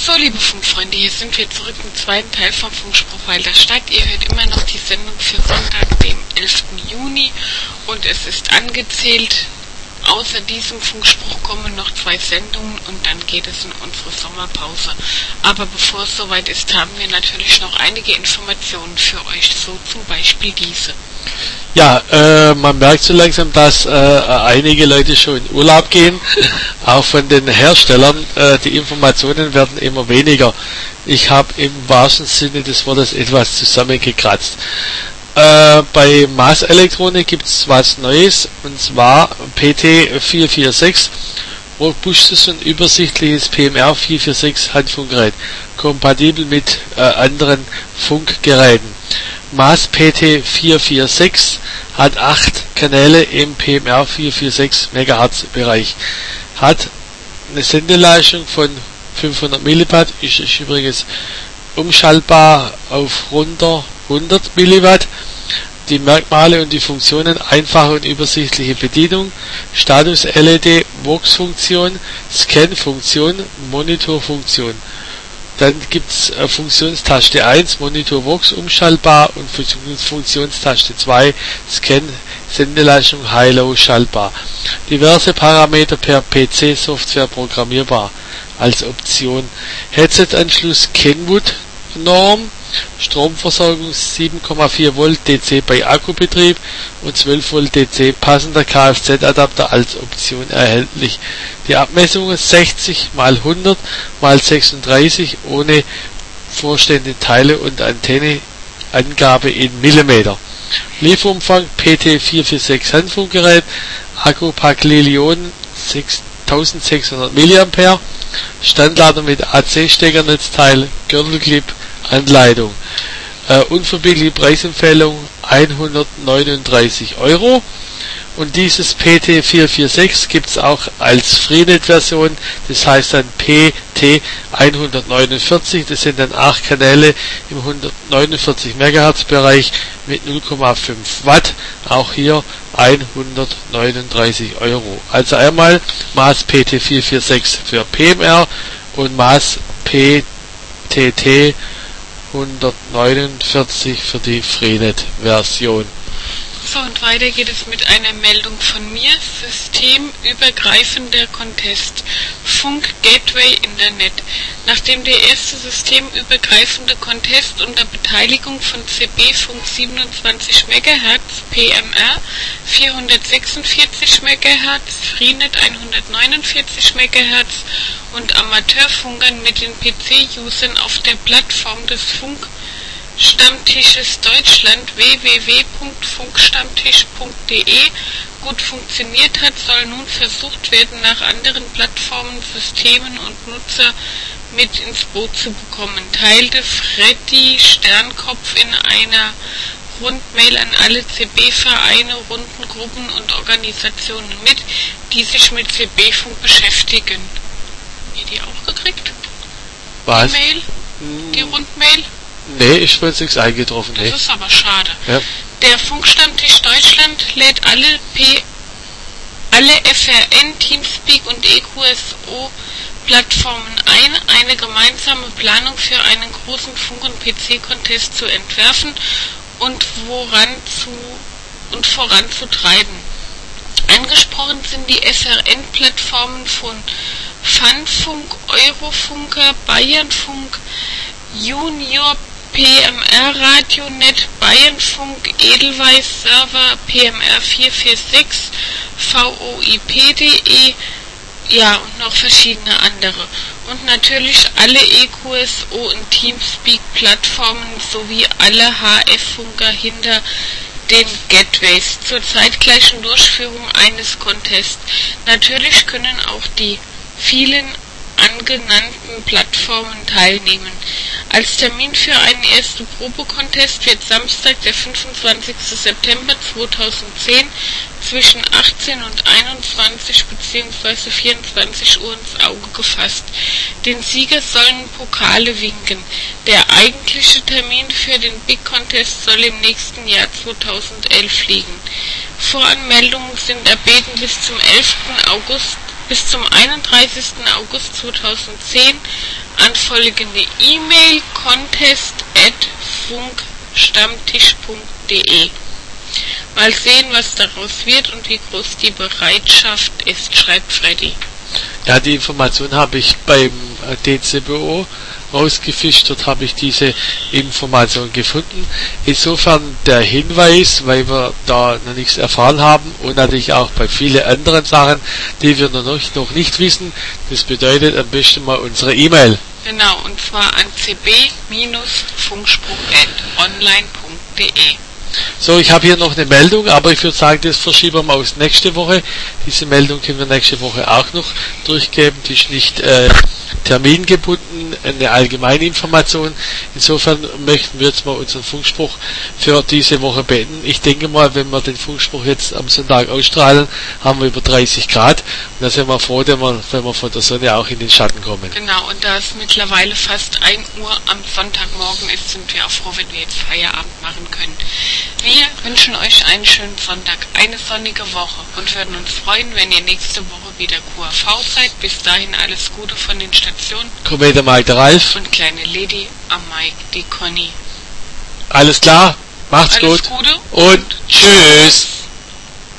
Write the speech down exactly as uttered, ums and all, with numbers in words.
So, liebe Funkfreunde, hier sind wir zurück im zweiten Teil vom Funkspruch, weil da steigt. Ihr hört immer noch die Sendung für Sonntag, dem elften Juni, und es ist angezählt. Außer diesem Funkspruch kommen noch zwei Sendungen und dann geht es in unsere Sommerpause. Aber bevor es soweit ist, haben wir natürlich noch einige Informationen für euch, so zum Beispiel diese. Ja, äh, man merkt so langsam, dass äh, einige Leute schon in Urlaub gehen, auch von den Herstellern. Äh, die Informationen werden immer weniger. Ich habe im wahrsten Sinne des Wortes etwas zusammengekratzt. Äh, bei Maas Elektronik gibt es was Neues, und zwar P T vier vier sechs, robustes und übersichtliches P M R vier vier sechs Handfunkgerät, kompatibel mit äh, anderen Funkgeräten. Maas P T vier vier sechs hat acht Kanäle im P M R vier vier sechs Megahertz Bereich, hat eine Sendeleistung von fünfhundert Milliwatt, ist, ist übrigens umschaltbar auf runter hundert Milliwatt. Die Merkmale und die Funktionen: einfache und übersichtliche Bedienung, Status-L E D, Vox-Funktion, Scan-Funktion, Monitor-Funktion. Dann gibt es äh, Funktionstaste eins, Monitor Vox umschaltbar, und Funktionstaste zwei, Scan, Sendeleistung High-Low schaltbar. Diverse Parameter per P C-Software programmierbar als Option. Headset-Anschluss Kenwood-Norm, Stromversorgung sieben Komma vier Volt D C bei Akkubetrieb und zwölf Volt D C, passender Kfz-Adapter als Option erhältlich. Die Abmessungen sechzig mal hundert mal sechsunddreißig ohne vorstehende Teile und Antenne, Angabe in Millimeter. Lieferumfang P T vier vier sechs Handfunkgerät, Akkupack Lilion eintausendsechshundert Milliampere, Standlader mit A C-Steckernetzteil, Gürtelclip, Anleitung. Äh, unverbindliche Preisempfehlung hundertneununddreißig Euro. Und dieses P T vier vier sechs gibt es auch als Freenet-Version, das heißt dann P T hundertneunundvierzig, das sind dann acht Kanäle im hundertneunundvierzig Megahertz Bereich mit null Komma fünf Watt, auch hier hundertneununddreißig Euro. Also einmal Maas P T vier vier sechs für P M R und Maas P T T hundertneunundvierzig für die Freenet-Version. So, und weiter geht es mit einer Meldung von mir. Systemübergreifender Contest. Funk Gateway Internet. Nachdem der erste systemübergreifende Contest unter Beteiligung von C B Funk siebenundzwanzig Megahertz, P M R vierhundertsechsundvierzig Megahertz, Freenet hundertneunundvierzig Megahertz und Amateurfunkern mit den P C-Usern auf der Plattform des Funk Stammtisches Deutschland w w w punkt funkstammtisch punkt de gut funktioniert hat, soll nun versucht werden, nach anderen Plattformen, Systemen und Nutzer mit ins Boot zu bekommen, teilte Freddy Sternkopf in einer Rundmail an alle C B-Vereine, Rundengruppen und Organisationen mit, die sich mit C B-Funk beschäftigen. Ihr die auch gekriegt? Was? Die Mail? Die Rundmail? Nee, ich wurde nichts eingetroffen. Das nee. ist aber schade. Ja. Der Funkstammtisch Deutschland lädt alle P, alle F R N, Teamspeak und E Q S O-Plattformen ein, eine gemeinsame Planung für einen großen Funk- und P C-Contest zu entwerfen und, woran zu, und voranzutreiben. Angesprochen sind die S R N-Plattformen von Funfunk, Eurofunker, Bayernfunk, Junior P M R Radionet, Bayernfunk, Edelweiss Server, P M R vier vier sechs, V O I P punkt de, ja, und noch verschiedene andere. Und natürlich alle E Q S O und Teamspeak Plattformen sowie alle H F-Funker hinter den Gateways zur zeitgleichen Durchführung eines Contests. Natürlich können auch die vielen angenannten Plattformen teilnehmen. Als Termin für einen ersten Probecontest wird Samstag, der fünfundzwanzigster September zweitausendzehn zwischen achtzehn und einundzwanzig bzw. vierundzwanzig Uhr ins Auge gefasst. Den Sieger sollen Pokale winken. Der eigentliche Termin für den Big Contest soll im nächsten Jahr zweitausendelf liegen. Voranmeldungen sind erbeten bis zum elften August bis zum einunddreißigsten August zweitausendzehn an folgende E-Mail: contest at funkstammtisch punkt de. Mal sehen, was daraus wird und wie groß die Bereitschaft ist, schreibt Freddy. Ja, die Information habe ich beim D C B O rausgefischt, dort habe ich diese Information gefunden. Insofern der Hinweis, weil wir da noch nichts erfahren haben und natürlich auch bei vielen anderen Sachen, die wir noch, noch nicht wissen, das bedeutet am besten mal unsere E-Mail. Genau, und zwar an c b funkspruch at online punkt de. So, ich habe hier noch eine Meldung, aber ich würde sagen, das verschieben wir aus nächste Woche. Diese Meldung können wir nächste Woche auch noch durchgeben. Die ist nicht äh, termingebunden, eine allgemeine Information. Insofern möchten wir jetzt mal unseren Funkspruch für diese Woche beenden. Ich denke mal, wenn wir den Funkspruch jetzt am Sonntag ausstrahlen, haben wir über dreißig Grad. Und da sind wir froh, wenn wir, wenn wir von der Sonne auch in den Schatten kommen. Genau, und da es mittlerweile fast ein Uhr am Sonntagmorgen ist, sind wir auch froh, wenn wir jetzt Feierabend machen können. Wir wünschen euch einen schönen Sonntag, eine sonnige Woche und würden uns freuen, wenn ihr nächste Woche wieder Q A V seid. Bis dahin alles Gute von den Stationen. Kommende Mike, der Ralf. Und kleine Lady am Mike, die Conny. Alles klar, macht's alles gut Gute und tschüss.